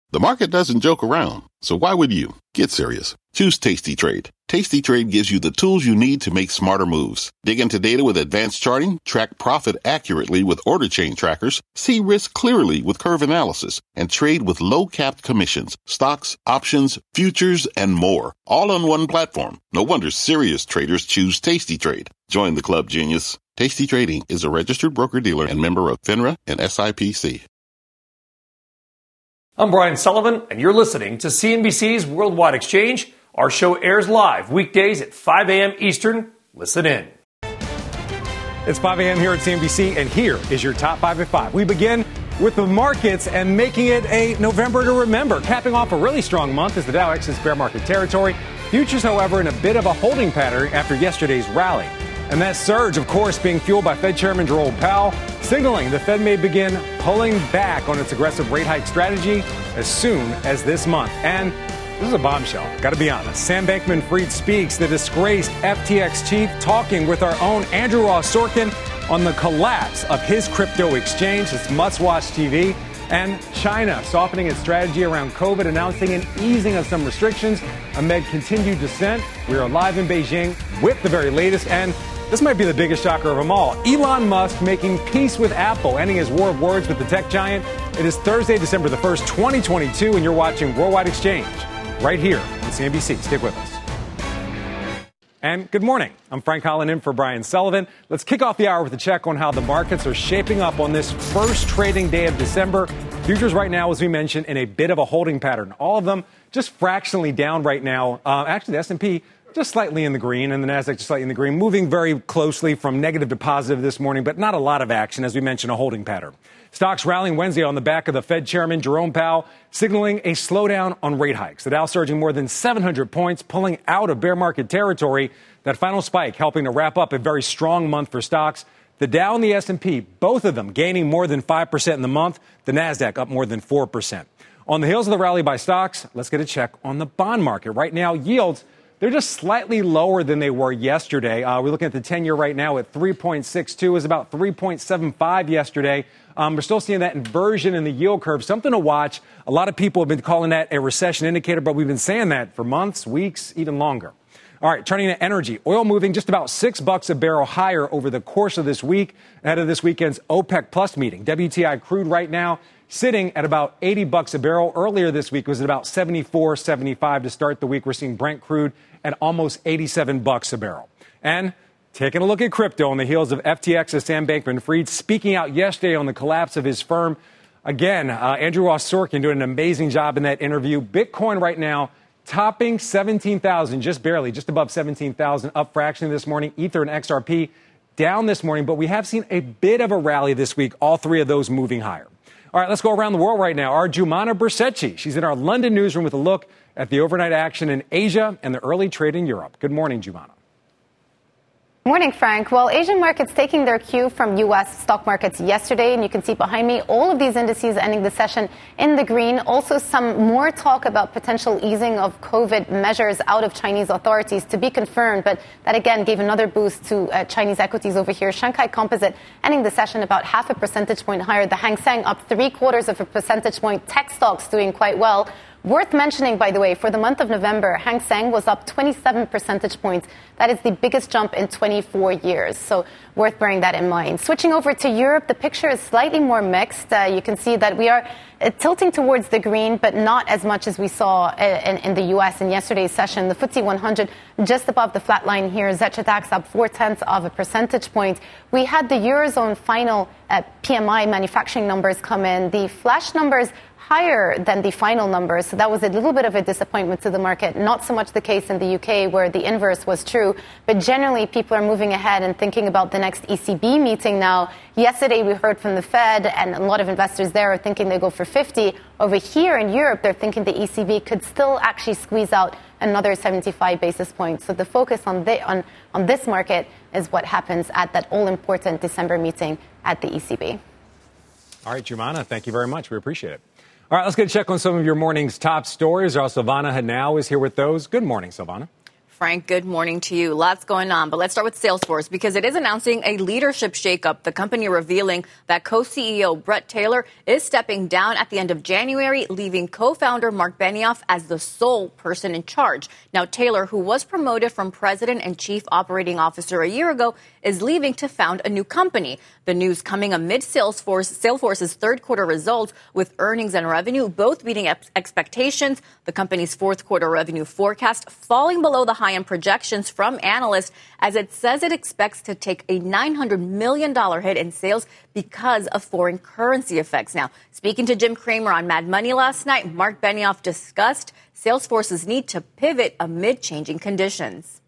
The market doesn't joke around, so why would you? Get serious. Choose Tasty Trade. Tasty Trade gives you the tools you need to make smarter moves. Dig into data with advanced charting, track profit accurately with order chain trackers, see risk clearly with curve analysis, and trade with low-capped commissions, stocks, options, futures, and more. All on one platform. No wonder serious traders choose Tasty Trade. Join the club, genius. Tasty Trading is a registered broker-dealer and member of FINRA and SIPC. I'm Brian Sullivan, and you're listening to CNBC's Worldwide Exchange. Our show airs live weekdays at 5 a.m. Eastern. Listen in. It's 5 a.m. here at CNBC, and here is your top 5 at 5. We begin with the markets and making it a November to remember, capping off a really strong month as the Dow exits bear market territory. Futures, however, in a bit of a holding pattern after yesterday's rally. And that surge, of course, being fueled by Fed Chairman Jerome Powell, signaling the Fed may begin pulling back on its aggressive rate hike strategy as soon as this month. And this is a bombshell, got to be honest. Sam Bankman-Fried speaks, the disgraced FTX chief, talking with our own Andrew Ross Sorkin on the collapse of his crypto exchange. It's must-watch TV. And China softening its strategy around COVID, announcing an easing of some restrictions amid continued dissent. We are live in Beijing with the very latest, and this might be the biggest shocker of them all. Elon Musk making peace with Apple, ending his war of words with the tech giant. It is Thursday, December the 1st, 2022, and you're watching Worldwide Exchange right here on CNBC. Stick with us. And good morning. I'm Frank Holland in for Brian Sullivan. Let's kick off the hour with a check on how the markets are shaping up on this first trading day of December. Futures right now, as we mentioned, in a bit of a holding pattern. All of them just fractionally down right now. Actually, the S&P just slightly in the green, and the Nasdaq just slightly in the green, moving very closely from negative to positive this morning, but not a lot of action, as we mentioned, a holding pattern. Stocks rallying Wednesday on the back of the Fed Chairman Jerome Powell, signaling a slowdown on rate hikes. The Dow surging more than 700 points, pulling out of bear market territory. That final spike helping to wrap up a very strong month for stocks. The Dow and the S&P, both of them gaining more than 5% in the month. The Nasdaq up more than 4%. On the heels of the rally by stocks, let's get a check on the bond market. Right now, yields, they're just slightly lower than they were yesterday. We're looking at the 10-year right now at 3.62. It was about 3.75 yesterday. We're still seeing that inversion in the yield curve, something to watch. A lot of people have been calling that a recession indicator, but we've been saying that for months, weeks, even longer. All right, turning to energy. Oil moving just about $6 a barrel higher over the course of this week ahead of this weekend's OPEC Plus meeting. WTI crude right now sitting at about $80 a barrel. Earlier this week was at about $74.75 to start the week. We're seeing Brent crude at almost $87 a barrel. And taking a look at crypto on the heels of FTX's Sam Bankman-Fried speaking out yesterday on the collapse of his firm. Again, Andrew Ross Sorkin doing an amazing job in that interview. Bitcoin right now topping 17,000, just barely, just above 17,000, up fractionally this morning. Ether and XRP down this morning, but we have seen a bit of a rally this week, all three of those moving higher. All right, let's go around the world right now. Our Jumana Bersetchi, she's in our London newsroom with a look at the overnight action in Asia and the early trade in Europe. Good morning, Jumana. Morning, Frank. Well, Asian markets taking their cue from U.S. stock markets yesterday, and you can see behind me all of these indices ending the session in the green. Also, some more talk about potential easing of COVID measures out of Chinese authorities to be confirmed, but that again gave another boost to Chinese equities over here. Shanghai Composite ending the session about 0.5 percentage point higher. The Hang Seng up 0.75 percentage point. Tech stocks doing quite well. Worth mentioning, by the way, for the month of November, Hang Seng was up 27 percentage points. That is the biggest jump in 24 years. So worth bearing that in mind. Switching over to Europe, the picture is slightly more mixed. You can see that we are tilting towards the green, but not as much as we saw in the U.S. in yesterday's session. The FTSE 100 just above the flat line here. Xetra DAX up 0.4 percentage point. We had the Eurozone final PMI manufacturing numbers come in. The flash numbers higher than the final numbers. So that was a little bit of a disappointment to the market. Not so much the case in the UK where the inverse was true. But generally, people are moving ahead and thinking about the next ECB meeting now. Yesterday, we heard from the Fed, and a lot of investors there are thinking they go for 50. Over here in Europe, they're thinking the ECB could still actually squeeze out another 75 basis points. So the focus on this market is what happens at that all-important December meeting at the ECB. All right, Jumana, thank you very much. We appreciate it. All right, let's get a check on some of your morning's top stories. Our Silvana Henao is here with those. Good morning, Silvana. Frank, good morning to you. Lots going on, but let's start with Salesforce because it is announcing a leadership shakeup. The company revealing that co-CEO Bret Taylor is stepping down at the end of January, leaving co-founder Mark Benioff as the sole person in charge. Now, Taylor, who was promoted from president and chief operating officer a year ago, is leaving to found a new company. The news coming amid Salesforce's third quarter results with earnings and revenue both beating expectations. The company's fourth quarter revenue forecast falling below the high-end projections from analysts as it says it expects to take a $900 million hit in sales because of foreign currency effects. Now, speaking to Jim Cramer on Mad Money last night, Mark Benioff discussed Salesforce's need to pivot amid changing conditions.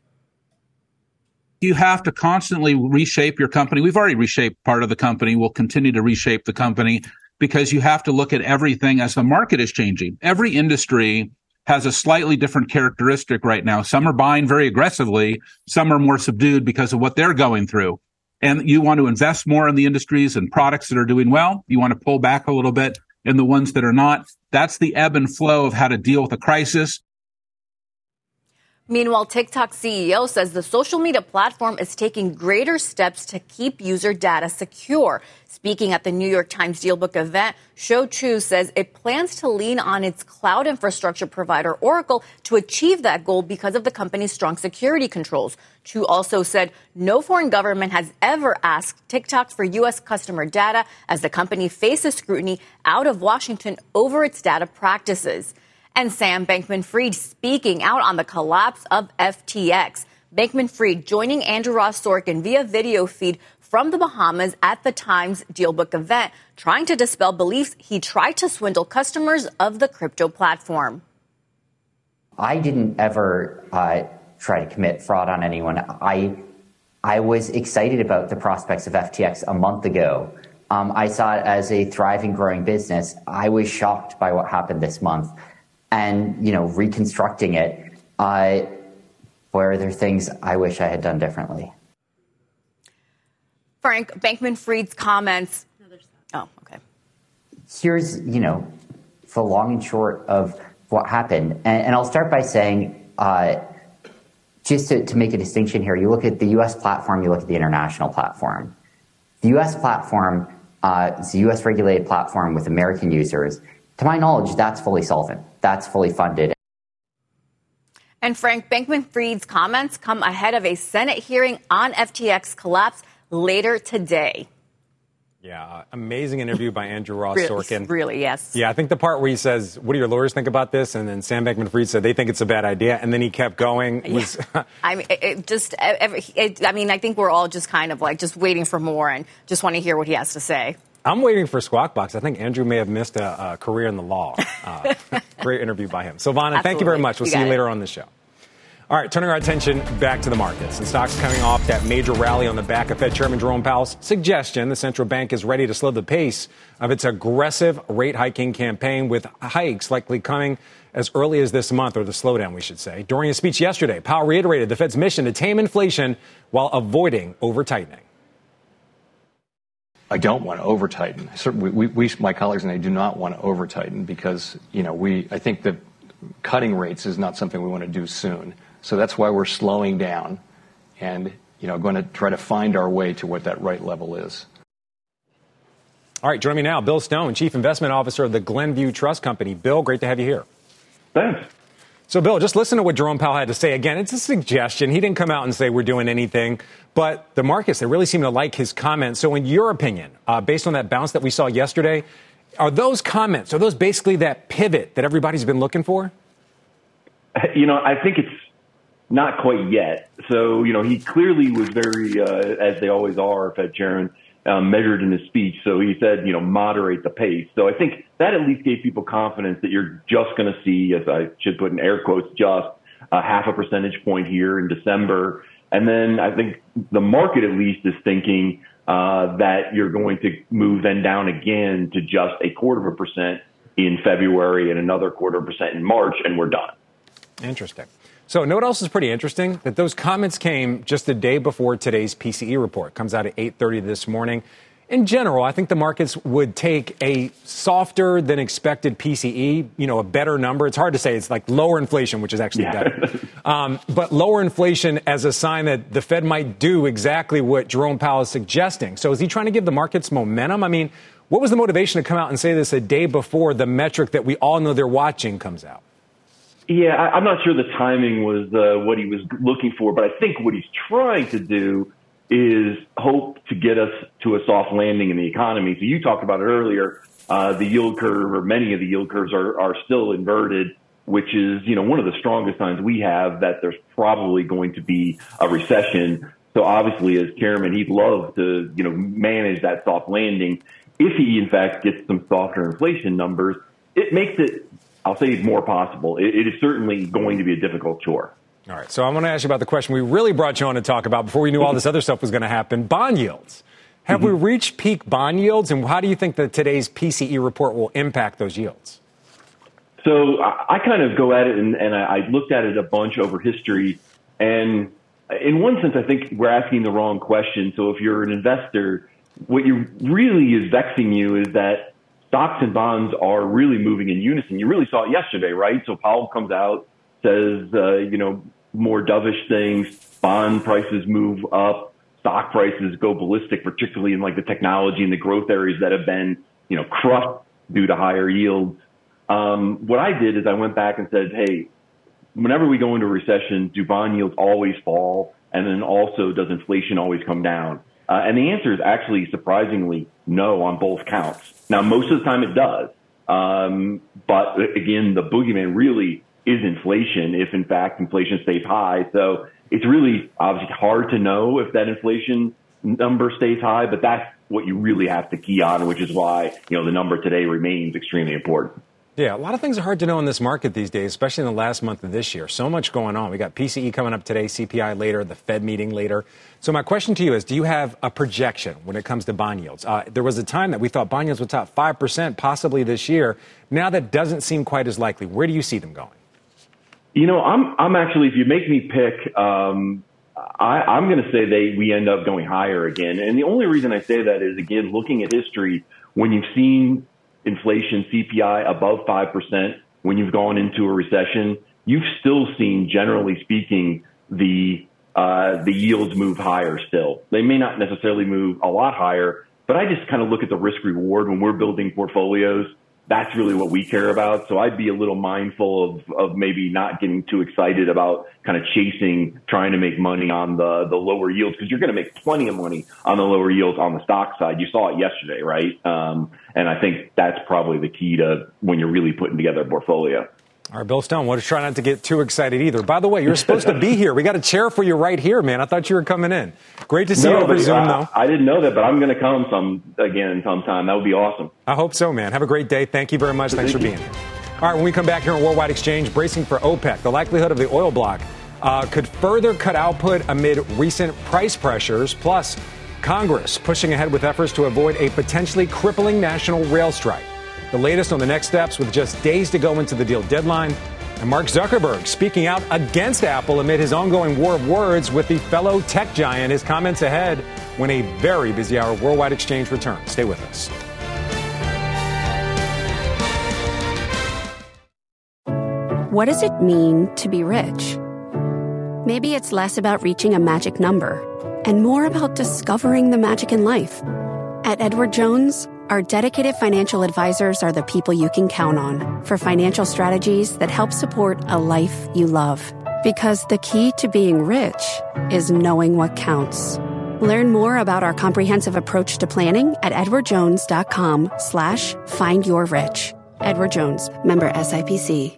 You have to constantly reshape your company. We've already reshaped part of the company. We'll continue to reshape the company because you have to look at everything as the market is changing. Every industry has a slightly different characteristic right now. Some are buying very aggressively. Some are more subdued because of what they're going through. And you want to invest more in the industries and products that are doing well. You want to pull back a little bit in the ones that are not. That's the ebb and flow of how to deal with a crisis. Meanwhile, TikTok CEO says the social media platform is taking greater steps to keep user data secure. Speaking at the New York Times DealBook event, Shou Chew says it plans to lean on its cloud infrastructure provider, Oracle, to achieve that goal because of the company's strong security controls. Chew also said no foreign government has ever asked TikTok for U.S. customer data as the company faces scrutiny out of Washington over its data practices. And Sam Bankman-Fried speaking out on the collapse of FTX. Bankman-Fried joining Andrew Ross Sorkin via video feed from the Bahamas at the Times DealBook event, trying to dispel beliefs he tried to swindle customers of the crypto platform. I didn't ever try to commit fraud on anyone. I was excited about the prospects of FTX a month ago. I saw it as a thriving, growing business. I was shocked by what happened this month. And, reconstructing it, where are there things I wish I had done differently? Frank, Bankman-Fried's comments. Oh, okay. Here's, the long and short of what happened. And I'll start by saying, just to make a distinction here, you look at the U.S. platform, you look at the international platform. The U.S. platform is a U.S. regulated platform with American users. To my knowledge, that's fully solvent. That's fully funded. And Frank, Bankman-Fried's comments come ahead of a Senate hearing on FTX collapse later today. Yeah, amazing interview by Andrew Ross Sorkin. Really, yes. Yeah, I think the part where he says, what do your lawyers think about this? And then Sam Bankman-Fried said they think it's a bad idea. And then he kept going. I think we're all just kind of just waiting for more and just want to hear what he has to say. I'm waiting for Squawk Box. I think Andrew may have missed a career in the law. Great interview by him. Silvana, Absolutely. Thank you very much. We'll see you later on the show. All right, turning our attention back to the markets. And stocks coming off that major rally on the back of Fed Chairman Jerome Powell's suggestion the central bank is ready to slow the pace of its aggressive rate hiking campaign, with hikes likely coming as early as this month, or the slowdown, we should say. During a speech yesterday, Powell reiterated the Fed's mission to tame inflation while avoiding over-tightening. I don't want to over-tighten. We, my colleagues and I, do not want to over-tighten because, I think that cutting rates is not something we want to do soon. So that's why we're slowing down and, going to try to find our way to what that right level is. All right, joining me now, Bill Stone, Chief Investment Officer of the Glenview Trust Company. Bill, great to have you here. Thanks. So, Bill, just listen to what Jerome Powell had to say. Again, it's a suggestion. He didn't come out and say we're doing anything. But the markets, they really seem to like his comments. So in your opinion, based on that bounce that we saw yesterday, are those comments, are those basically that pivot that everybody's been looking for? I think it's not quite yet. So, he clearly was very, as they always are, Fed Chairman, measured in his speech. So he said, moderate the pace. So I think that at least gave people confidence that you're just going to see, as I should put in air quotes, just a 0.5 percentage point here in December. And then I think the market at least is thinking that you're going to move then down again to just 0.25% in February and another 0.25% in March, and we're done. Interesting. So, what else is pretty interesting? That those comments came just the day before today's PCE report. Comes out at 8:30 this morning. in general, I think the markets would take a softer than expected PCE, a better number. It's hard to say. It's like lower inflation, which is actually better. But lower inflation as a sign that the Fed might do exactly what Jerome Powell is suggesting. So is he trying to give the markets momentum? I mean, what was the motivation to come out and say this a day before the metric that we all know they're watching comes out? Yeah, I'm not sure the timing was what he was looking for, but I think what he's trying to do is hope to get us to a soft landing in the economy. So you talked about it earlier. The yield curve, or many of the yield curves, are still inverted, which is, one of the strongest signs we have that there's probably going to be a recession. So obviously, as chairman, he'd love to, manage that soft landing. If he, in fact, gets some softer inflation numbers, it makes it, I'll say, more possible. It is certainly going to be a difficult chore. All right, so I want to ask you about the question we really brought you on to talk about before we knew all this other stuff was going to happen, bond yields. Have we reached peak bond yields, and how do you think that today's PCE report will impact those yields? So I kind of go at it, and I looked at it a bunch over history, and in one sense, I think we're asking the wrong question. So if you're an investor, what really is vexing you is that stocks and bonds are really moving in unison. You really saw it yesterday, right? So Powell comes out, says, more dovish things, bond prices move up, stock prices go ballistic, particularly in like the technology and the growth areas that have been, crushed due to higher yields. What I did is I went back and said, hey, whenever we go into a recession, do bond yields always fall? And then also, does inflation always come down? And the answer is actually surprisingly no on both counts. Now, most of the time it does. But again, the boogeyman really is inflation, if in fact inflation stays high. So it's really obviously hard to know if that inflation number stays high, but that's what you really have to key on, which is why, the number today remains extremely important. Yeah, a lot of things are hard to know in this market these days, especially in the last month of this year. So much going on. We got PCE coming up today, CPI later, the Fed meeting later. So my question to you is, do you have a projection when it comes to bond yields? There was a time that we thought bond yields would top 5% possibly this year. Now that doesn't seem quite as likely. Where do you see them going? I'm actually, if you make me pick, I'm going to say we end up going higher again. And the only reason I say that is, again, looking at history, when you've seen inflation CPI above 5%, when you've gone into a recession, you've still seen, generally speaking, the yields move higher still. They may not necessarily move a lot higher, but I just kind of look at the risk reward when we're building portfolios. That's really what we care about. So I'd be a little mindful of maybe not getting too excited about kind of trying to make money on the lower yields, because you're going to make plenty of money on the lower yields on the stock side. You saw it yesterday, right? And I think that's probably the key to when you're really putting together a portfolio. All right, Bill Stone, we'll try not to get too excited either. By the way, you're supposed to be here. We got a chair for you right here, man. I thought you were coming in. Great to see you over Zoom, though. I didn't know that, but I'm going to come sometime. That would be awesome. I hope so, man. Have a great day. Thank you very much. Thanks for being here. All right, when we come back here on Worldwide Exchange, bracing for OPEC, the likelihood of the oil bloc could further cut output amid recent price pressures, plus Congress pushing ahead with efforts to avoid a potentially crippling national rail strike. The latest on the next steps with just days to go into the deal deadline. And Mark Zuckerberg speaking out against Apple amid his ongoing war of words with the fellow tech giant. His comments ahead when a very busy hour of Worldwide Exchange returns. Stay with us. What does it mean to be rich? Maybe it's less about reaching a magic number and more about discovering the magic in life. At Edward Jones, our dedicated financial advisors are the people you can count on for financial strategies that help support a life you love. Because the key to being rich is knowing what counts. Learn more about our comprehensive approach to planning at edwardjones.com/findyourrich. Edward Jones, member SIPC.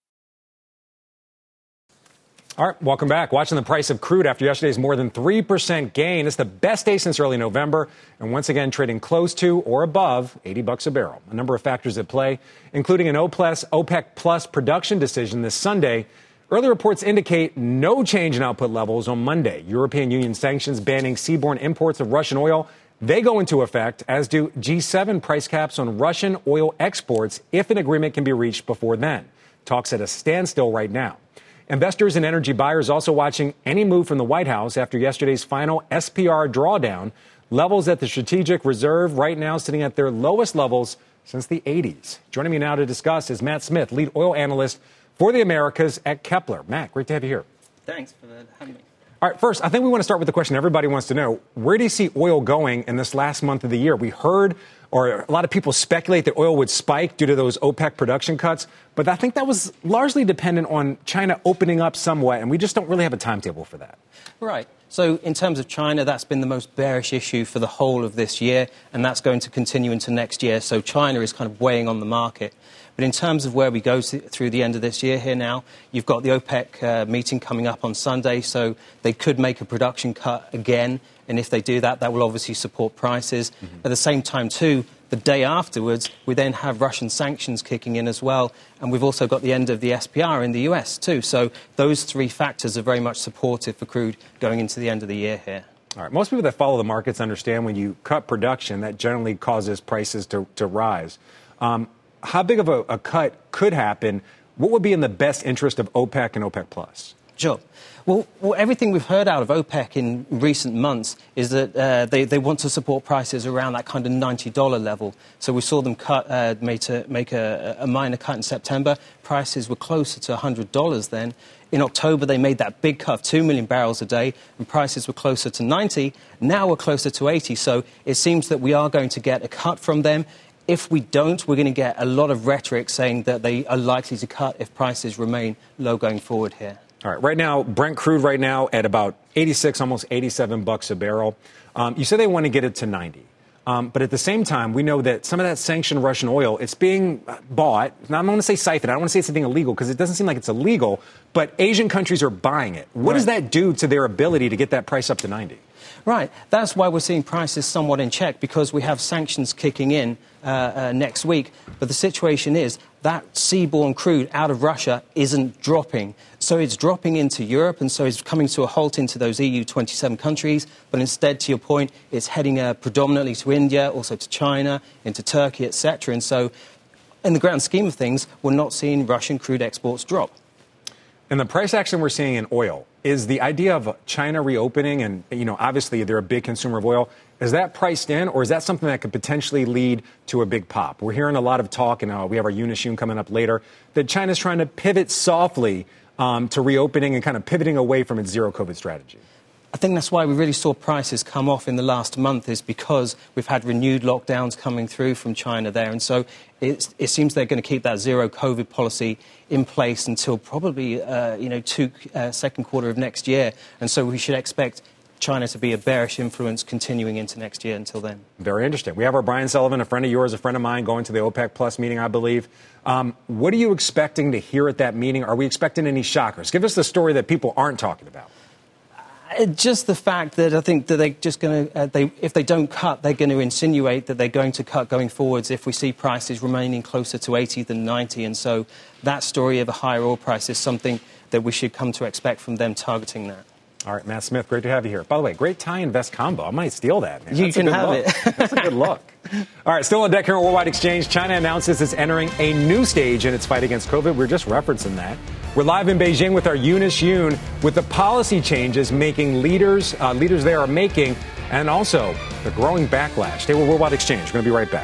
All right, welcome back. Watching the price of crude after yesterday's more than 3% gain. It's the best day since early November, and once again trading close to or above $80 a barrel. A number of factors at play, including an OPEC Plus production decision this Sunday. Early reports indicate no change in output levels on Monday. European Union sanctions banning seaborne imports of Russian oil, they go into effect, as do G7 price caps on Russian oil exports if an agreement can be reached before then. Talks at a standstill right now. Investors and energy buyers also watching any move from the White House after yesterday's final SPR drawdown. Levels at the strategic reserve right now sitting at their lowest levels since the 80s. Joining me now to discuss is Matt Smith, lead oil analyst for the Americas at Kepler. Matt, great to have you here. Thanks for having me. All right, first, I think we want to start with the question everybody wants to know. Where do you see oil going in this last month of the year? We heard, or a lot of people speculate that oil would spike due to those OPEC production cuts, but I think that was largely dependent on China opening up somewhat, and we just don't really have a timetable for that. Right. So in terms of China, that's been the most bearish issue for the whole of this year, and that's going to continue into next year. So China is kind of weighing on the market. But in terms of where we go through the end of this year here now, you've got the OPEC meeting coming up on Sunday, so they could make a production cut again. And if they do that, that will obviously support prices. Mm-hmm. At the same time, too, the day afterwards, we then have Russian sanctions kicking in as well. And we've also got the end of the SPR in the US, too. So those three factors are very much supportive for crude going into the end of the year here. All right. Most people that follow the markets understand when you cut production, that generally causes prices to rise. How big of a cut could happen? What would be in the best interest of OPEC and OPEC Plus? Sure. Well, everything we've heard out of OPEC in recent months is that they want to support prices around that kind of $90 level. So we saw them make a minor cut in September. Prices were closer to $100 then. In October, they made that big cut of 2 million barrels a day, and prices were closer to 90. Now we're closer to 80. So it seems that we are going to get a cut from them. If we don't, we're going to get a lot of rhetoric saying that they are likely to cut if prices remain low going forward here. All right. Right now, Brent crude right now at about 86, almost $87 a barrel. You said they want to get it to 90. But at the same time, we know that some of that sanctioned Russian oil, it's being bought. Now, I'm going to say siphoned. I don't want to say it's anything illegal because it doesn't seem like it's illegal. But Asian countries are buying it. What does that do to their ability to get that price up to 90? Right. That's why we're seeing prices somewhat in check, because we have sanctions kicking in next week. But the situation is that seaborne crude out of Russia isn't dropping. So it's dropping into Europe, and so it's coming to a halt into those EU 27 countries. But instead, to your point, it's heading predominantly to India, also to China, into Turkey, etc. And so in the grand scheme of things, we're not seeing Russian crude exports drop. And the price action we're seeing in oil, is the idea of China reopening, and, obviously they're a big consumer of oil, is that priced in, or is that something that could potentially lead to a big pop? We're hearing a lot of talk, and we have our Eunice Yoon coming up later, that China's trying to pivot softly to reopening and kind of pivoting away from its zero-COVID strategy. I think that's why we really saw prices come off in the last month, is because we've had renewed lockdowns coming through from China there. And so it seems they're going to keep that zero COVID policy in place until probably, second quarter of next year. And so we should expect China to be a bearish influence continuing into next year until then. Very interesting. We have our Brian Sullivan, a friend of yours, a friend of mine, going to the OPEC Plus meeting, I believe. What are you expecting to hear at that meeting? Are we expecting any shockers? Give us the story that people aren't talking about. Just the fact that I think that they're just going to, if they don't cut, they're going to insinuate that they're going to cut going forwards if we see prices remaining closer to 80 than 90. And so that story of a higher oil price is something that we should come to expect from them targeting that. All right, Matt Smith, great to have you here. By the way, great tie and vest combo. I might steal that, man. You can have it. That's a good look. All right, still on deck here on Worldwide Exchange. China announces it's entering a new stage in its fight against COVID. We're just referencing that. We're live in Beijing with our Eunice Yoon with the policy changes leaders there are making, and also the growing backlash. Stay with Worldwide Exchange. We're going to be right back.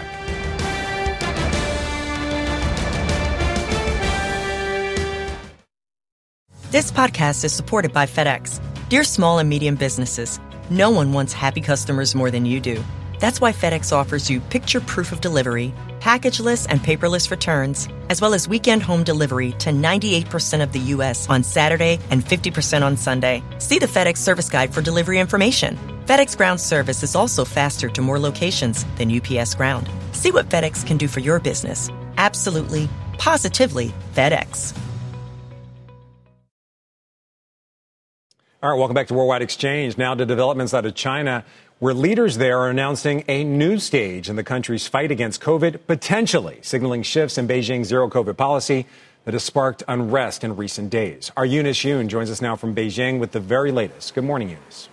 This podcast is supported by FedEx. Dear small and medium businesses, no one wants happy customers more than you do. That's why FedEx offers you picture proof of delivery, packageless and paperless returns, as well as weekend home delivery to 98% of the U.S. on Saturday and 50% on Sunday. See the FedEx service guide for delivery information. FedEx Ground service is also faster to more locations than UPS Ground. See what FedEx can do for your business. Absolutely, positively FedEx. All right, welcome back to Worldwide Exchange. Now to developments out of China, where leaders there are announcing a new stage in the country's fight against COVID, potentially signaling shifts in Beijing's zero-COVID policy that has sparked unrest in recent days. Our Eunice Yoon joins us now from Beijing with the very latest. Good morning, Eunice.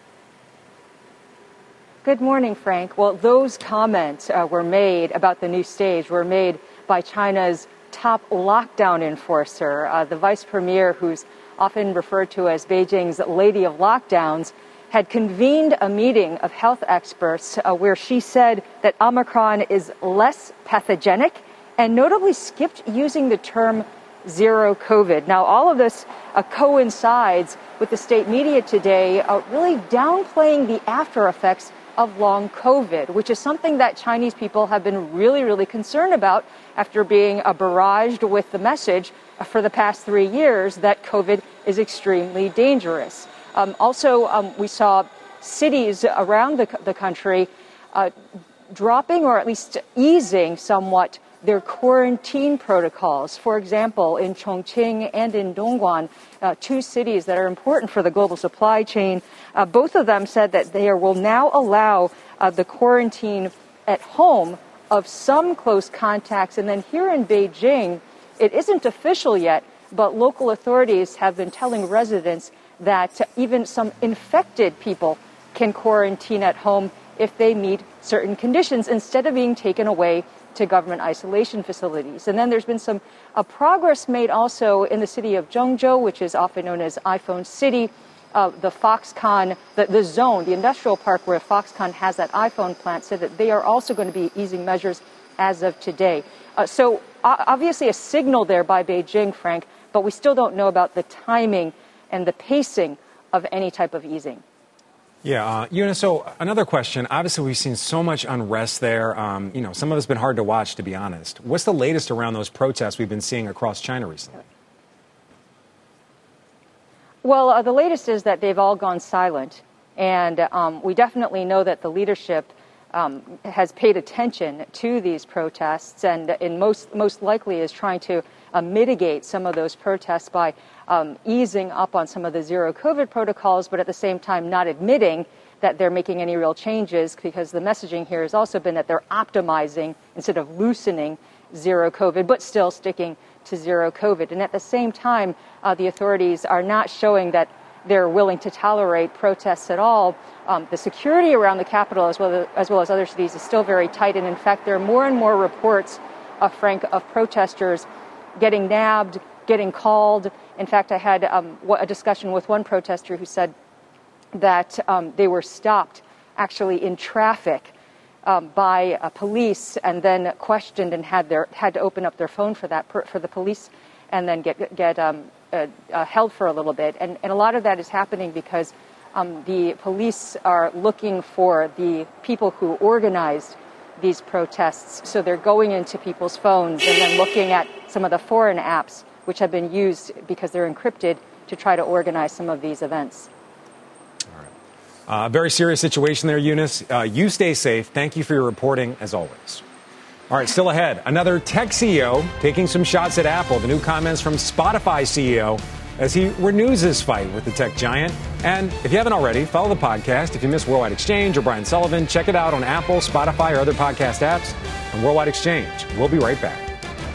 Good morning, Frank. Well, those comments were made about the new stage were made by China's top lockdown enforcer, the vice premier who's often referred to as Beijing's Lady of Lockdowns, had convened a meeting of health experts where she said that Omicron is less pathogenic and notably skipped using the term zero COVID. Now, all of this coincides with the state media today really downplaying the after effects of long COVID, which is something that Chinese people have been really, really concerned about after being barraged with the message for the past 3 years that COVID is extremely dangerous. Also, we saw cities around the country dropping or at least easing somewhat their quarantine protocols. For example, in Chongqing and in Dongguan, two cities that are important for the global supply chain, both of them said that they will now allow the quarantine at home of some close contacts. And then here in Beijing, it isn't official yet, but local authorities have been telling residents that even some infected people can quarantine at home if they meet certain conditions instead of being taken away to government isolation facilities. And then there's been some progress made also in the city of Zhengzhou, which is often known as iPhone City. The Foxconn, the zone, the industrial park where Foxconn has that iPhone plant, said that they are also going to be easing measures as of today. So obviously a signal there by Beijing, Frank, but we still don't know about the timing and the pacing of any type of easing. Yeah, Eunice, so another question. Obviously, we've seen so much unrest there. Some of it's been hard to watch, to be honest. What's the latest around those protests we've been seeing across China recently? Well, the latest is that they've all gone silent. And we definitely know that the leadership has paid attention to these protests and most likely is trying to mitigate some of those protests by easing up on some of the zero COVID protocols, but at the same time not admitting that they're making any real changes, because the messaging here has also been that they're optimizing instead of loosening zero COVID, but still sticking to zero COVID. And at the same time, the authorities are not showing that they're willing to tolerate protests at all. The security around the capital, as well as other cities, is still very tight. And in fact, there are more and more reports, Frank, of protesters getting nabbed, getting called. In fact, I had a discussion with one protester who said that they were stopped actually in traffic by police and then questioned and had to open up their phone for the police and then get held for a little bit. And a lot of that is happening because the police are looking for the people who organized these protests. So they're going into people's phones and then looking at some of the foreign apps which have been used because they're encrypted to try to organize some of these events. All right. Very serious situation there, Eunice. You stay safe. Thank you for your reporting, as always. All right, still ahead. Another tech CEO taking some shots at Apple. The new comments from Spotify CEO as he renews his fight with the tech giant. And if you haven't already, follow the podcast. If you miss Worldwide Exchange or Brian Sullivan, check it out on Apple, Spotify, or other podcast apps and Worldwide Exchange. We'll be right back.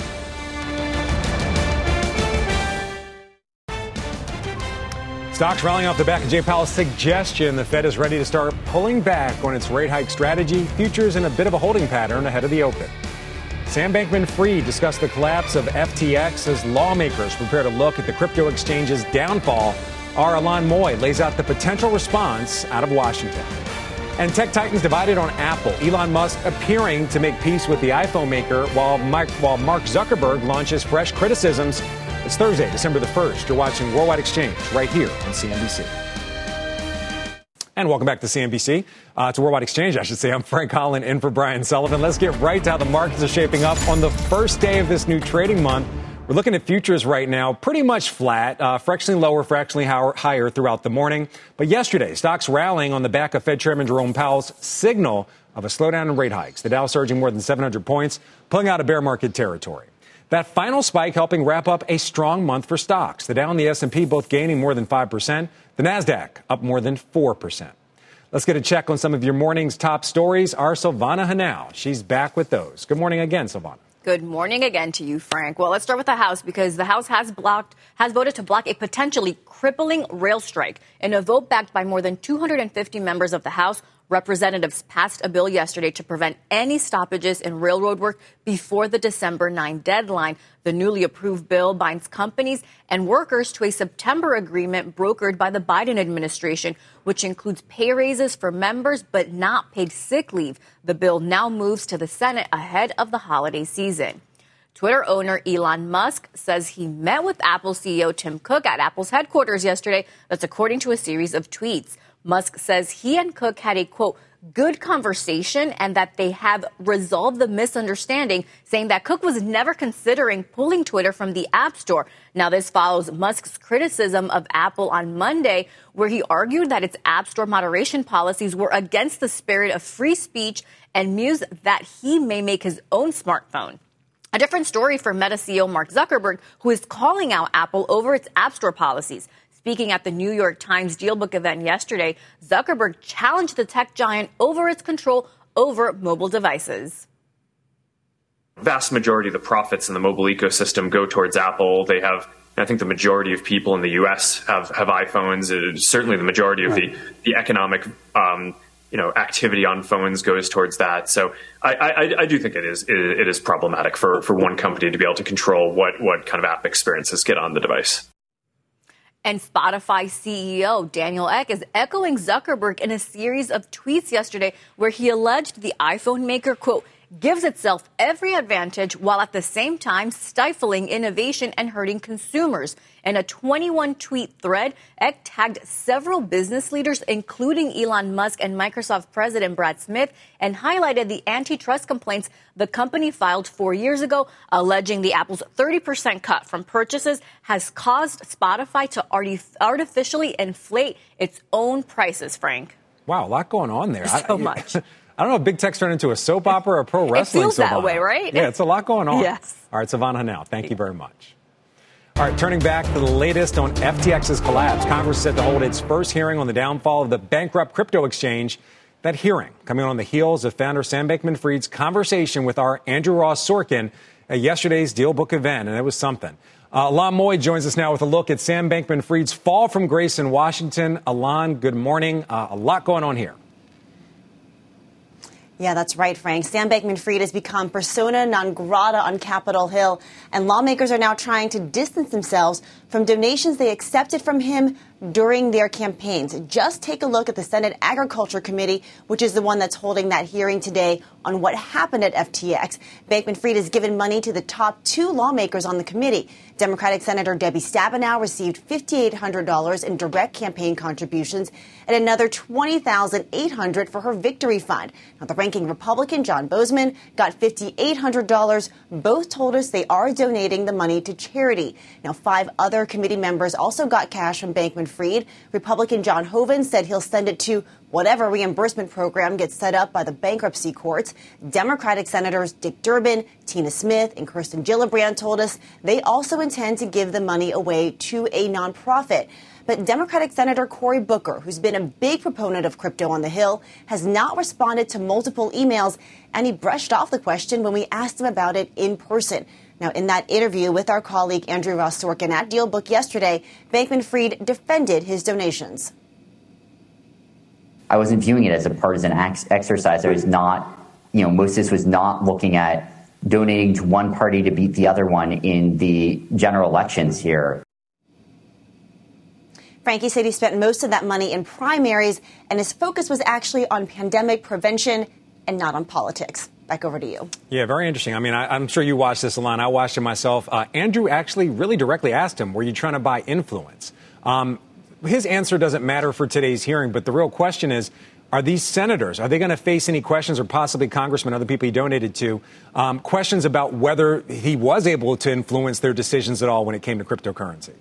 Stocks rallying off the back of Jay Powell's suggestion the Fed is ready to start pulling back on its rate hike strategy. Futures in a bit of a holding pattern ahead of the open. Sam Bankman-Fried discussed the collapse of FTX as lawmakers prepare to look at the crypto exchange's downfall. Our Alon Moy lays out the potential response out of Washington. And tech titans divided on Apple. Elon Musk appearing to make peace with the iPhone maker while Mark Zuckerberg launches fresh criticisms. It's Thursday, December the 1st. You're watching Worldwide Exchange right here on CNBC. And welcome back to CNBC. To Worldwide Exchange, I should say. I'm Frank Holland in for Brian Sullivan. Let's get right to how the markets are shaping up on the first day of this new trading month. We're looking at futures right now, pretty much flat, fractionally lower, fractionally higher throughout the morning. But yesterday, stocks rallying on the back of Fed Chairman Jerome Powell's signal of a slowdown in rate hikes. The Dow surging more than 700 points, pulling out of bear market territory. That final spike helping wrap up a strong month for stocks. The Dow and the S&P both gaining more than 5%. The Nasdaq up more than 4%. Let's get a check on some of your morning's top stories. Our Silvana Henao. She's back with those. Good morning again, Silvana. Good morning again to you, Frank. Well, let's start with the House because the House has voted to block a potentially crippling rail strike. In a vote backed by more than 250 members of the House, Representatives passed a bill yesterday to prevent any stoppages in railroad work before the December 9 deadline. The newly approved bill binds companies and workers to a September agreement brokered by the Biden administration, which includes pay raises for members but not paid sick leave. The bill now moves to the Senate ahead of the holiday season. Twitter owner Elon Musk says he met with Apple CEO Tim Cook at Apple's headquarters yesterday. That's according to a series of tweets. Musk says he and Cook had a, quote, good conversation and that they have resolved the misunderstanding, saying that Cook was never considering pulling Twitter from the App Store. Now, this follows Musk's criticism of Apple on Monday, where he argued that its App Store moderation policies were against the spirit of free speech and mused that he may make his own smartphone. A different story for Meta CEO Mark Zuckerberg, who is calling out Apple over its App Store policies. Speaking at the New York Times DealBook event yesterday, Zuckerberg challenged the tech giant over its control over mobile devices. Vast majority of the profits in the mobile ecosystem go towards Apple. They have, I think the majority of people in the U.S. have iPhones. Certainly the majority of the economic activity on phones goes towards that. So I do think it is problematic for one company to be able to control what kind of app experiences get on the device. And Spotify CEO Daniel Ek is echoing Zuckerberg in a series of tweets yesterday where he alleged the iPhone maker, quote, gives itself every advantage while at the same time stifling innovation and hurting consumers. In a 21-tweet thread, Ek tagged several business leaders, including Elon Musk and Microsoft President Brad Smith, and highlighted the antitrust complaints the company filed 4 years ago, alleging the Apple's 30% cut from purchases has caused Spotify to artificially inflate its own prices, Frank. Wow, a lot going on there. So much. I don't know if Big Tech's turned into a soap opera or a pro wrestling. It feels Savannah. that way, right? Yeah, it's a lot going on. Yes. All right, Savannah Hanel, thank you very much. All right, turning back to the latest on FTX's collapse. Congress is set to hold its first hearing on the downfall of the bankrupt crypto exchange. That hearing coming on the heels of founder Sam Bankman-Fried's conversation with our Andrew Ross Sorkin at yesterday's DealBook event, and it was something. Alon Moy joins us now with a look at Sam Bankman-Fried's fall from grace in Washington. Alon, good morning. A lot going on here. Yeah, that's right, Frank. Sam Bankman-Fried has become persona non grata on Capitol Hill, and lawmakers are now trying to distance themselves from donations they accepted from him during their campaigns. Just take a look at the Senate Agriculture Committee, which is the one that's holding that hearing today on what happened at FTX. Bankman-Fried has given money to the top two lawmakers on the committee. Democratic Senator Debbie Stabenow received $5,800 in direct campaign contributions and another $20,800 for her victory fund. Now, the ranking Republican, John Bozeman, got $5,800. Both told us they are donating the money to charity. Now, 5 other committee members also got cash from Bankman-Fried. Republican John Hoeven said he'll send it to whatever reimbursement program gets set up by the bankruptcy courts. Democratic Senators Dick Durbin, Tina Smith, and Kirsten Gillibrand told us they also intend to give the money away to a nonprofit. But Democratic Senator Cory Booker, who's been a big proponent of crypto on the Hill, has not responded to multiple emails, and he brushed off the question when we asked him about it in person. Now, in that interview with our colleague Andrew Ross Sorkin at DealBook yesterday, Bankman-Fried defended his donations. I wasn't viewing it as a partisan exercise. I was not, most of this was not looking at donating to one party to beat the other one in the general elections here. Frankie said he spent most of that money in primaries, and his focus was actually on pandemic prevention and not on politics. Back over to you. Yeah, very interesting. I mean, I'm sure you watched this, Alon. I watched it myself. Andrew actually really directly asked him, were you trying to buy influence? His answer doesn't matter for today's hearing, but the real question is, are these senators, are they going to face any questions, or possibly congressmen, other people he donated to, questions about whether he was able to influence their decisions at all when it came to cryptocurrency?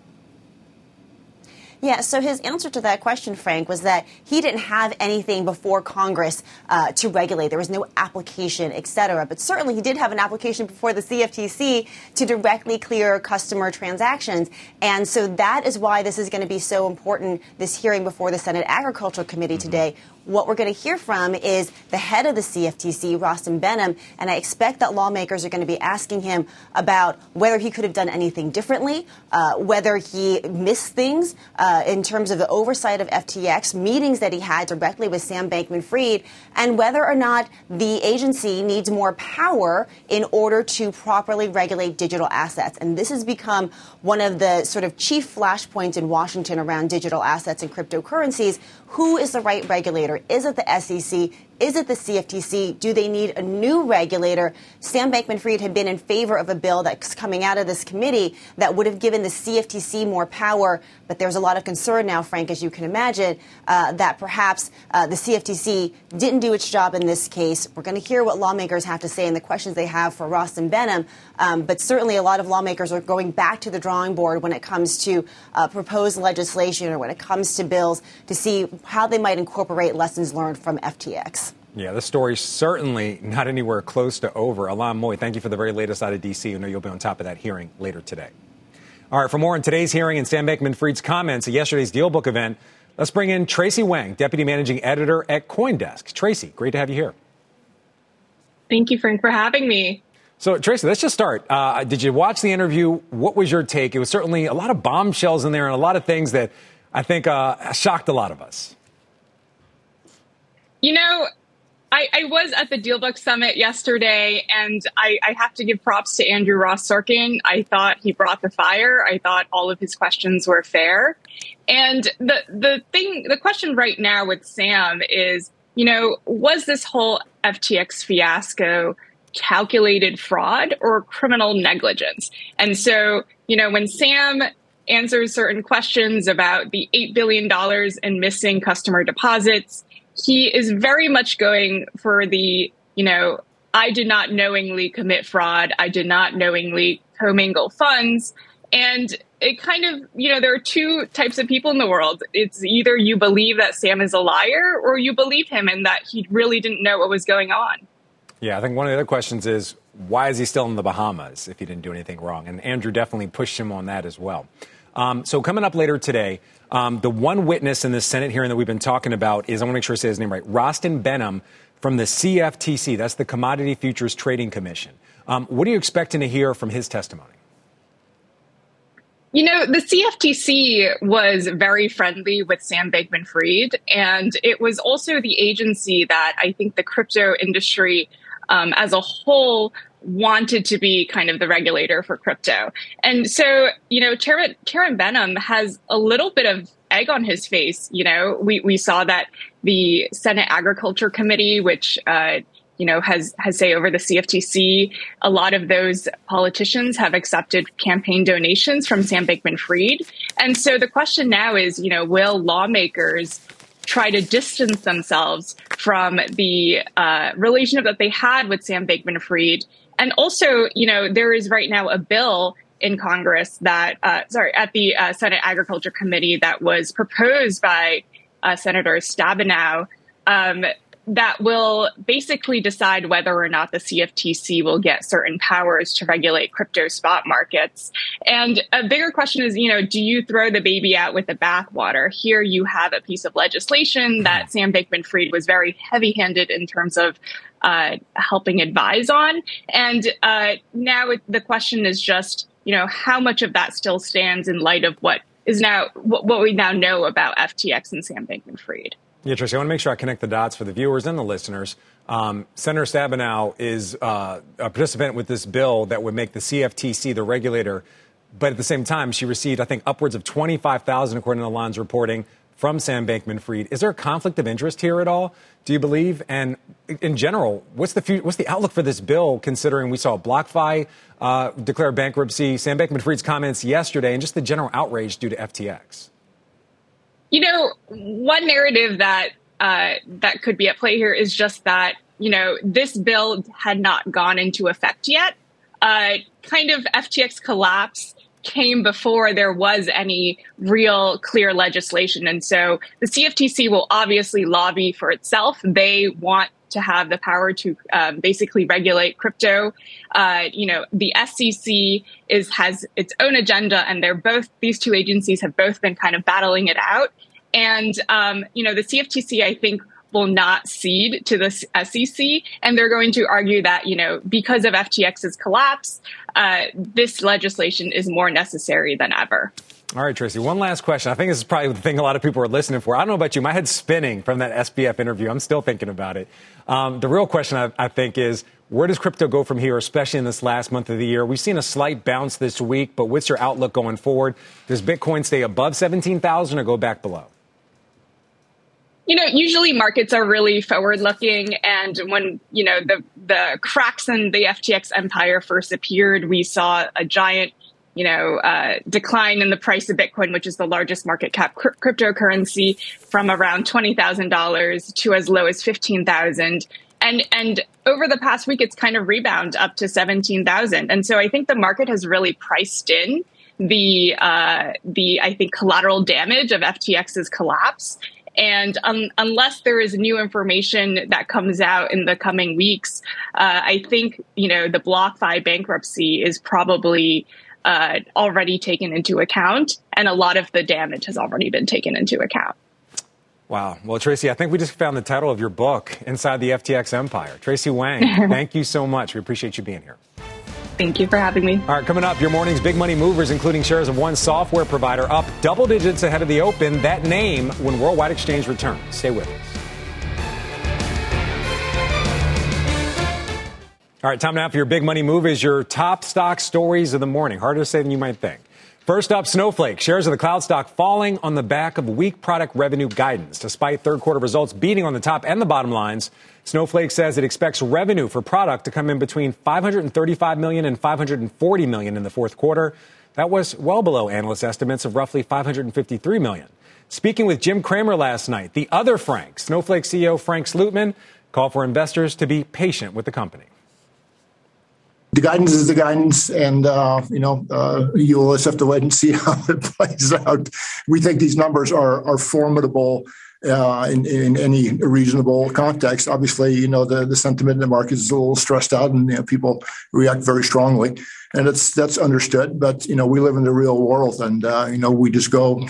Yeah, so his answer to that question, Frank, was that he didn't have anything before Congress to regulate. There was no application, et cetera. But certainly he did have an application before the CFTC to directly clear customer transactions. And so that is why this is going to be so important, this hearing before the Senate Agriculture Committee today. what we're going to hear from is the head of the CFTC, Rostin Behnam, and I expect that lawmakers are going to be asking him about whether he could have done anything differently, whether he missed things in terms of the oversight of FTX, meetings that he had directly with Sam Bankman-Fried, and whether or not the agency needs more power in order to properly regulate digital assets. And this has become one of the sort of chief flashpoints in Washington around digital assets and cryptocurrencies. Who is the right regulator? Is it the SEC? Is it the CFTC? Do they need a new regulator? Sam Bankman-Fried had been in favor of a bill that's coming out of this committee that would have given the CFTC more power. But there's a lot of concern now, Frank, as you can imagine, that perhaps the CFTC didn't do its job in this case. We're going to hear what lawmakers have to say and the questions they have for Rostin Behnam. But certainly a lot of lawmakers are going back to the drawing board when it comes to proposed legislation or when it comes to bills to see how they might incorporate lessons learned from FTX. Yeah, this story's certainly not anywhere close to over. Alam Moy, thank you for the very latest out of D.C. I know you'll be on top of that hearing later today. All right, for more on today's hearing and Sam Bankman-Fried's comments at yesterday's DealBook event, let's bring in Tracy Wang, Deputy Managing Editor at CoinDesk. Tracy, great to have you here. Thank you, Frank, for having me. So, Tracy, let's just start. Did you watch the interview? What was your take? It was certainly a lot of bombshells in there and a lot of things that I think shocked a lot of us. You know, I was at the DealBook Summit yesterday, and I have to give props to Andrew Ross Sorkin. I thought he brought the fire. I thought all of his questions were fair. And the question right now with Sam is, you know, was this whole FTX fiasco calculated fraud or criminal negligence? And so, you know, when Sam answers certain questions about the $8 billion in missing customer deposits, he is very much going for the, you know, I did not knowingly commit fraud. I did not knowingly commingle funds. And it kind of, you know, there are two types of people in the world. It's either you believe that Sam is a liar or you believe him and that he really didn't know what was going on. Yeah, I think one of the other questions is, why is he still in the Bahamas if he didn't do anything wrong? And Andrew definitely pushed him on that as well. So coming up later today, the one witness in this Senate hearing that we've been talking about is, I want to make sure I say his name right, Rostin Behnam from the CFTC. That's the Commodity Futures Trading Commission. What are you expecting to hear from his testimony? You know, the CFTC was very friendly with Sam Bankman-Fried, and it was also the agency that I think the crypto industry as a whole wanted to be kind of the regulator for crypto. And so, you know, Chairman Behnam has a little bit of egg on his face. You know, we saw that the Senate Agriculture Committee, which, you know, has say over the CFTC, a lot of those politicians have accepted campaign donations from Sam Bankman-Fried. And so the question now is, you know, will lawmakers try to distance themselves from the relationship that they had with Sam Bankman-Fried? And also, you know, there is right now a bill in Congress that, at the Senate Agriculture Committee that was proposed by Senator Stabenow that will basically decide whether or not the CFTC will get certain powers to regulate crypto spot markets. And a bigger question is, you know, do you throw the baby out with the bathwater? Here you have a piece of legislation that Sam Bankman-Fried was very heavy-handed in terms of helping advise on. And now the question is just, you know, how much of that still stands in light of what we now know about FTX and Sam Bankman-Fried? Yeah, Tracy, I want to make sure I connect the dots for the viewers and the listeners. Senator Stabenow is a participant with this bill that would make the CFTC the regulator. But at the same time, she received, I think, upwards of $25,000, according to the Lines reporting, from Sam Bankman-Fried. Is there a conflict of interest here at all, do you believe? And in general, what's the outlook for this bill, considering we saw BlockFi declare bankruptcy, Sam Bankman-Fried's comments yesterday, and just the general outrage due to FTX? You know, one narrative that that could be at play here is just that, you know, this bill had not gone into effect yet. Kind of FTX collapse came before there was any real clear legislation. And so the CFTC will obviously lobby for itself. They want to have the power to basically regulate crypto. You know, the SEC has its own agenda, and these two agencies have both been kind of battling it out. And, you know, the CFTC, I think, will not cede to the SEC. And they're going to argue that, because of FTX's collapse, this legislation is more necessary than ever. All right, Tracy, one last question. I think this is probably the thing a lot of people are listening for. I don't know about you. My head's spinning from that SBF interview. I'm still thinking about it. The real question, I think, is where does crypto go from here, especially in this last month of the year? We've seen a slight bounce this week, but what's your outlook going forward? Does Bitcoin stay above 17,000 or go back below? Usually markets are really forward-looking, and when, the cracks in the FTX empire first appeared, we saw a giant, decline in the price of Bitcoin, which is the largest market cap cryptocurrency, from around $20,000 to as low as $15,000. And over the past week, it's kind of rebound up to 17,000. And so I think the market has really priced in the I think, collateral damage of FTX's collapse. And unless there is new information that comes out in the coming weeks, I think, the BlockFi bankruptcy is probably already taken into account, and a lot of the damage has already been taken into account. Wow. Well, Tracy, I think we just found the title of your book, Inside the FTX Empire. Tracy Wang, thank you so much. We appreciate you being here. Thank you for having me. All right, coming up, your morning's big money movers, including shares of one software provider, up double digits ahead of the open. That name when Worldwide Exchange returns. Stay with us. All right, time now for your big money movers, your top stock stories of the morning. Harder to say than you might think. First up, Snowflake. Shares of the cloud stock falling on the back of weak product revenue guidance. Despite third quarter results beating on the top and the bottom lines, Snowflake says it expects revenue for product to come in between $535 million and $540 million in the fourth quarter. That was well below analyst estimates of roughly $553 million. Speaking with Jim Cramer last night, the other Frank, Snowflake CEO Frank Slootman, called for investors to be patient with the company. The guidance is the guidance, and, you'll just have to wait and see how it plays out. We think these numbers are formidable in any reasonable context. Obviously, the sentiment in the market is a little stressed out, and people react very strongly, and that's understood. But, we live in the real world, and, we just go,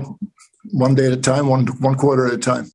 one day at a time, one quarter at a time.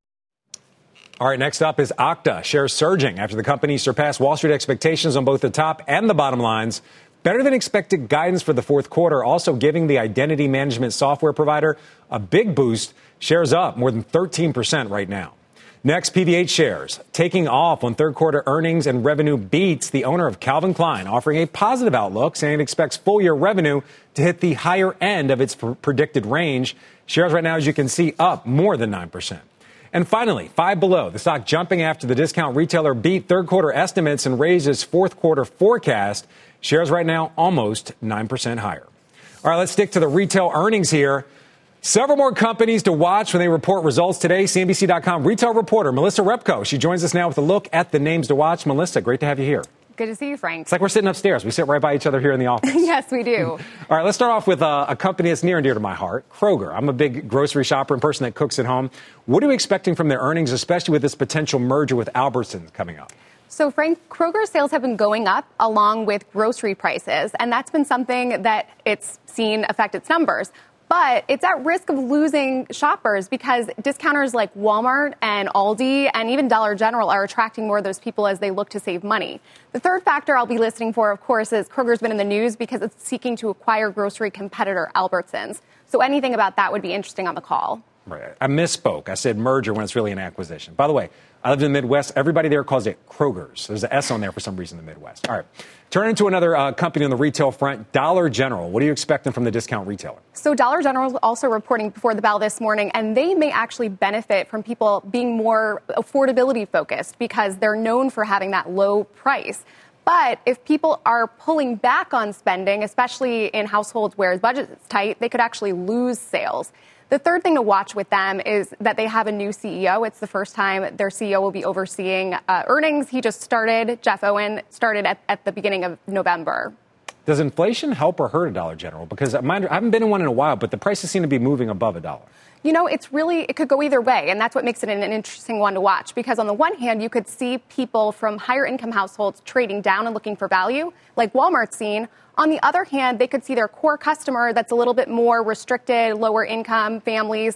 All right, next up is Okta. Shares surging after the company surpassed Wall Street expectations on both the top and the bottom lines. Better than expected guidance for the fourth quarter, also giving the identity management software provider a big boost. Shares up more than 13% right now. Next, PVH shares taking off on third quarter earnings and revenue beats. The owner of Calvin Klein offering a positive outlook, saying it expects full year revenue to hit the higher end of its predicted range. Shares right now, as you can see, up more than 9%. And finally, Five Below, the stock jumping after the discount retailer beat third quarter estimates and raised its fourth quarter forecast. Shares right now almost 9% higher. All right, let's stick to the retail earnings here. Several more companies to watch when they report results today. CNBC.com retail reporter Melissa Repko. She joins us now with a look at the names to watch. Melissa, great to have you here. Good to see you, Frank. It's like we're sitting upstairs. We sit right by each other here in the office. Yes, we do. All right, let's start off with a company that's near and dear to my heart, Kroger. I'm a big grocery shopper and person that cooks at home. What are you expecting from their earnings, especially with this potential merger with Albertsons coming up? So, Frank, Kroger's sales have been going up along with grocery prices, and that's been something that it's seen affect its numbers. But it's at risk of losing shoppers because discounters like Walmart and Aldi and even Dollar General are attracting more of those people as they look to save money. The third factor I'll be listening for, of course, is Kroger's been in the news because it's seeking to acquire grocery competitor Albertsons. So anything about that would be interesting on the call. Right. I misspoke. I said merger when it's really an acquisition. By the way, I lived in the Midwest. Everybody there calls it Kroger's. There's an S on there for some reason in the Midwest. All right. Turning to another company on the retail front, Dollar General. What are you expecting from the discount retailer? So Dollar General is also reporting before the bell this morning, and they may actually benefit from people being more affordability focused because they're known for having that low price. But if people are pulling back on spending, especially in households where the budget is tight, they could actually lose sales. The third thing to watch with them is that they have a new CEO. It's the first time their CEO will be overseeing earnings. He just started. Jeff Owen started at the beginning of November. Does inflation help or hurt a Dollar General? Because I haven't been in one in a while, but the prices seem to be moving above $1. You know, it could go either way, and that's what makes it an interesting one to watch. Because on the one hand, you could see people from higher income households trading down and looking for value, like Walmart's seen. On the other hand, they could see their core customer that's a little bit more restricted, lower income families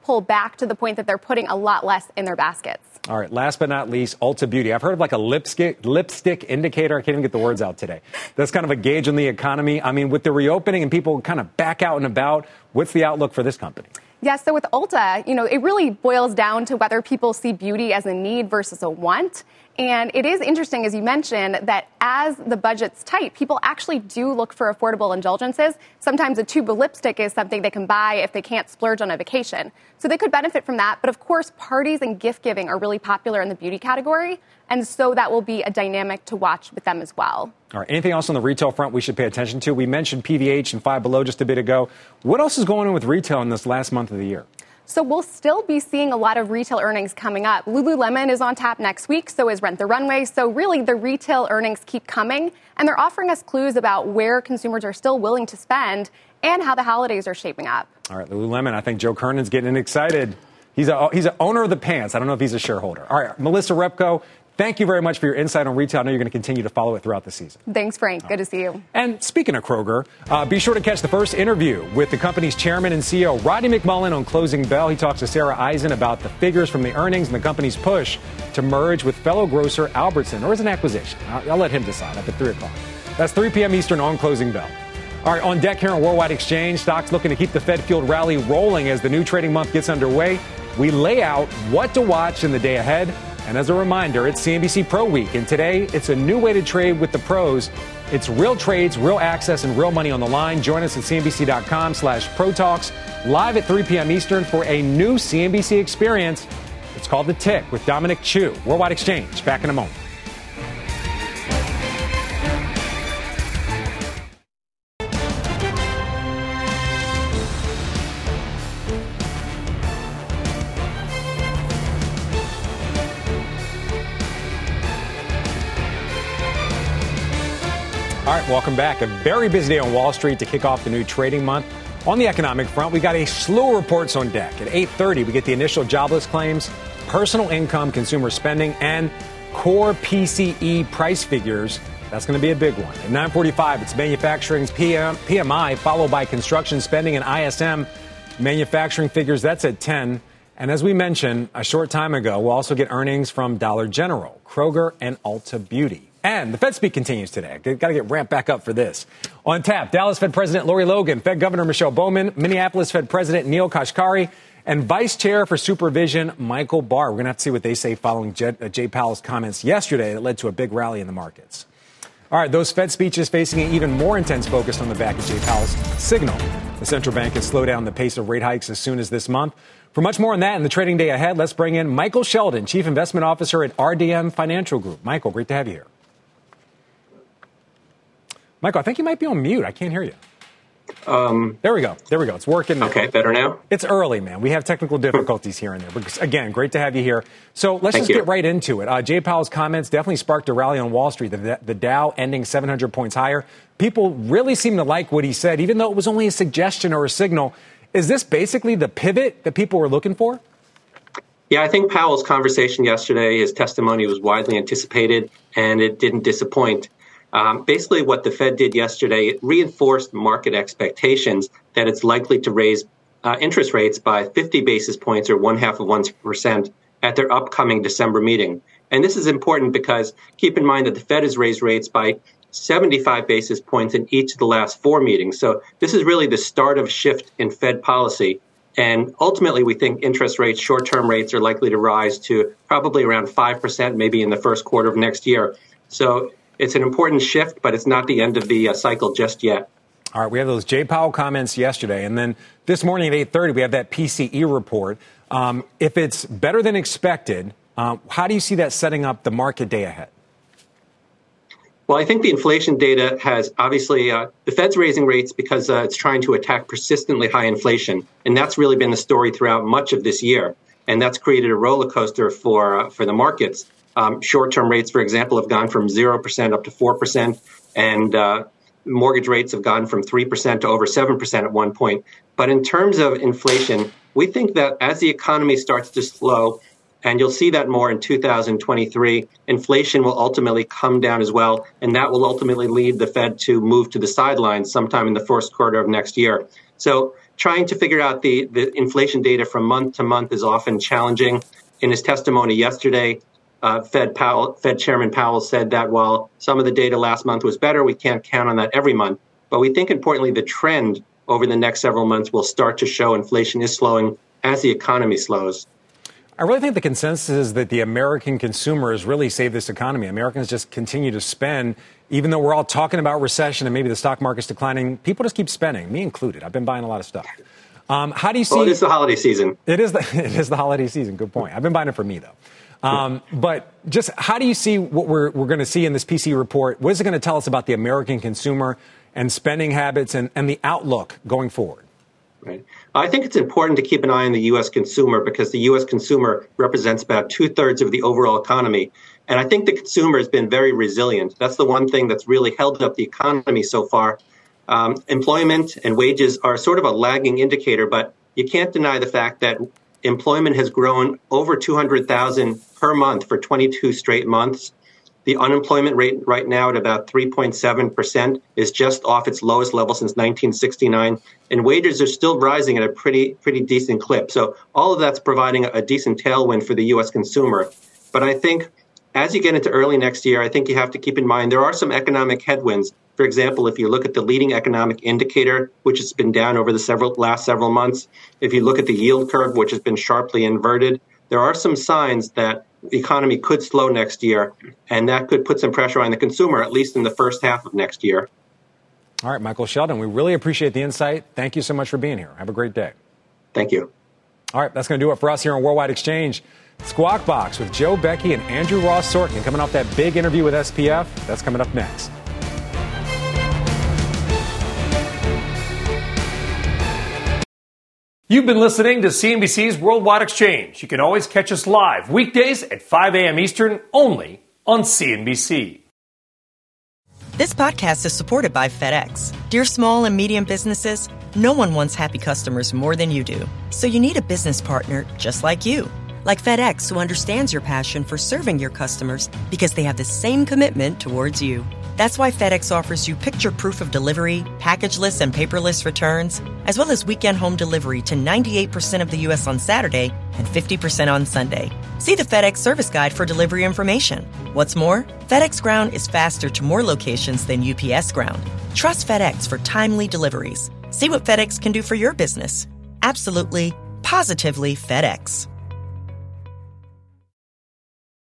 pull back to the point that they're putting a lot less in their baskets. All right, last but not least, Ulta Beauty. I've heard of like a lipstick indicator. I can't even get the words out today. That's kind of a gauge on the economy. I mean, with the reopening and people kind of back out and about, what's the outlook for this company? Yes, so with Ulta, it really boils down to whether people see beauty as a need versus a want. And it is interesting, as you mentioned, that as the budget's tight, people actually do look for affordable indulgences. Sometimes a tube of lipstick is something they can buy if they can't splurge on a vacation. So they could benefit from that. But of course, parties and gift giving are really popular in the beauty category. And so that will be a dynamic to watch with them as well. All right. Anything else on the retail front we should pay attention to? We mentioned PVH and Five Below just a bit ago. What else is going on with retail in this last month of the year? So we'll still be seeing a lot of retail earnings coming up. Lululemon is on tap next week, so is Rent the Runway. So really, the retail earnings keep coming, and they're offering us clues about where consumers are still willing to spend and how the holidays are shaping up. All right, Lululemon, I think Joe Kernan's getting excited. He's an owner of the pants. I don't know if he's a shareholder. All right, Melissa Repko, thank you very much for your insight on retail. I know you're going to continue to follow it throughout the season. Thanks, Frank. Good to see you. And speaking of Kroger, be sure to catch the first interview with the company's chairman and CEO, Rodney McMullen, on Closing Bell. He talks to Sarah Eisen about the figures from the earnings and the company's push to merge with fellow grocer Albertson, or as an acquisition. I'll let him decide up at 3 o'clock. That's 3 p.m. Eastern on Closing Bell. All right, on deck here on Worldwide Exchange, stocks looking to keep the Fed-fueled rally rolling as the new trading month gets underway. We lay out what to watch in the day ahead. And as a reminder, it's CNBC Pro Week. And today, it's a new way to trade with the pros. It's real trades, real access, and real money on the line. Join us at CNBC.com/ProTalks live at 3 p.m. Eastern for a new CNBC experience. It's called The Tick with Dominic Chu. Worldwide Exchange. Back in a moment. All right, welcome back. A very busy day on Wall Street to kick off the new trading month. On the economic front, we got a slew of reports on deck. At 8:30, we get the initial jobless claims, personal income, consumer spending, and core PCE price figures. That's going to be a big one. At 9:45, it's manufacturing's PMI, followed by construction spending and ISM manufacturing figures. That's at 10. And as we mentioned a short time ago, we'll also get earnings from Dollar General, Kroger, and Ulta Beauty. And the Fed speak continues today. They've got to get ramped back up for this. On tap, Dallas Fed President Lori Logan, Fed Governor Michelle Bowman, Minneapolis Fed President Neil Kashkari, and Vice Chair for Supervision Michael Barr. We're going to have to see what they say following Jay Powell's comments yesterday that led to a big rally in the markets. All right, those Fed speeches facing an even more intense focus on the back of Jay Powell's signal. The central bank has slowed down the pace of rate hikes as soon as this month. For much more on that in the trading day ahead, let's bring in Michael Sheldon, Chief Investment Officer at RDM Financial Group. Michael, great to have you here. Michael, I think you might be on mute. I can't hear you. There we go. It's working. Okay, better now? It's early, man. We have technical difficulties here and there. But again, great to have you here. So let's just get right into it. Jay Powell's comments definitely sparked a rally on Wall Street. The Dow ending 700 points higher. People really seem to like what he said, even though it was only a suggestion or a signal. Is this basically the pivot that people were looking for? Yeah, I think Powell's conversation yesterday, his testimony was widely anticipated, and it didn't disappoint. Basically, what the Fed did yesterday, it reinforced market expectations that it's likely to raise interest rates by 50 basis points or 0.5% at their upcoming December meeting. And this is important because keep in mind that the Fed has raised rates by 75 basis points in each of the last 4 meetings. So this is really the start of a shift in Fed policy. And ultimately, we think interest rates, short-term rates, are likely to rise to probably around 5%, maybe in the first quarter of next year. So it's an important shift, but it's not the end of the cycle just yet. All right, we have those Jay Powell comments yesterday. And then this morning at 8:30, we have that PCE report. If it's better than expected, how do you see that setting up the market day ahead? Well, I think the inflation data has obviously the Fed's raising rates because it's trying to attack persistently high inflation. And that's really been the story throughout much of this year. And that's created a roller coaster for the markets. Short-term rates, for example, have gone from 0% up to 4%, and mortgage rates have gone from 3% to over 7% at one point. But in terms of inflation, we think that as the economy starts to slow, and you'll see that more in 2023, inflation will ultimately come down as well, and that will ultimately lead the Fed to move to the sidelines sometime in the first quarter of next year. So trying to figure out the inflation data from month to month is often challenging. In his testimony yesterday, Fed Chairman Powell said that while some of the data last month was better, we can't count on that every month. But we think, importantly, the trend over the next several months will start to show inflation is slowing as the economy slows. I really think the consensus is that the American consumer has really saved this economy. Americans just continue to spend, even though we're all talking about recession and maybe the stock market's declining. People just keep spending, me included. I've been buying a lot of stuff. How do you see? Well, it is the holiday season. It is the holiday season. Good point. I've been buying it for me, though. But just how do you see what we're going to see in this PC report? What is it going to tell us about the American consumer and spending habits and the outlook going forward? Right. I think it's important to keep an eye on the U.S. consumer because the U.S. consumer represents about 2/3 of the overall economy. And I think the consumer has been very resilient. That's the one thing that's really held up the economy so far. Employment and wages are sort of a lagging indicator, but you can't deny the fact that employment has grown over 200,000 per month for 22 straight months. The unemployment rate right now at about 3.7% is just off its lowest level since 1969. And wages are still rising at a pretty decent clip. So all of that's providing a decent tailwind for the U.S. consumer. But I think as you get into early next year, I think you have to keep in mind there are some economic headwinds. For example, if you look at the leading economic indicator, which has been down over the last several months, if you look at the yield curve, which has been sharply inverted, there are some signs that the economy could slow next year, and that could put some pressure on the consumer, at least in the first half of next year. All right, Michael Sheldon, we really appreciate the insight. Thank you so much for being here. Have a great day. Thank you. All right, that's going to do it for us here on Worldwide Exchange. Squawk Box with Joe Becky and Andrew Ross Sorkin coming off that big interview with SPF. That's coming up next. You've been listening to CNBC's Worldwide Exchange. You can always catch us live weekdays at 5 a.m. Eastern, only on CNBC. This podcast is supported by FedEx. Dear small and medium businesses, no one wants happy customers more than you do. So you need a business partner just like you. Like FedEx, who understands your passion for serving your customers because they have the same commitment towards you. That's why FedEx offers you picture proof of delivery, packageless and paperless returns, as well as weekend home delivery to 98% of the U.S. on Saturday and 50% on Sunday. See the FedEx service guide for delivery information. What's more, FedEx Ground is faster to more locations than UPS Ground. Trust FedEx for timely deliveries. See what FedEx can do for your business. Absolutely, positively FedEx.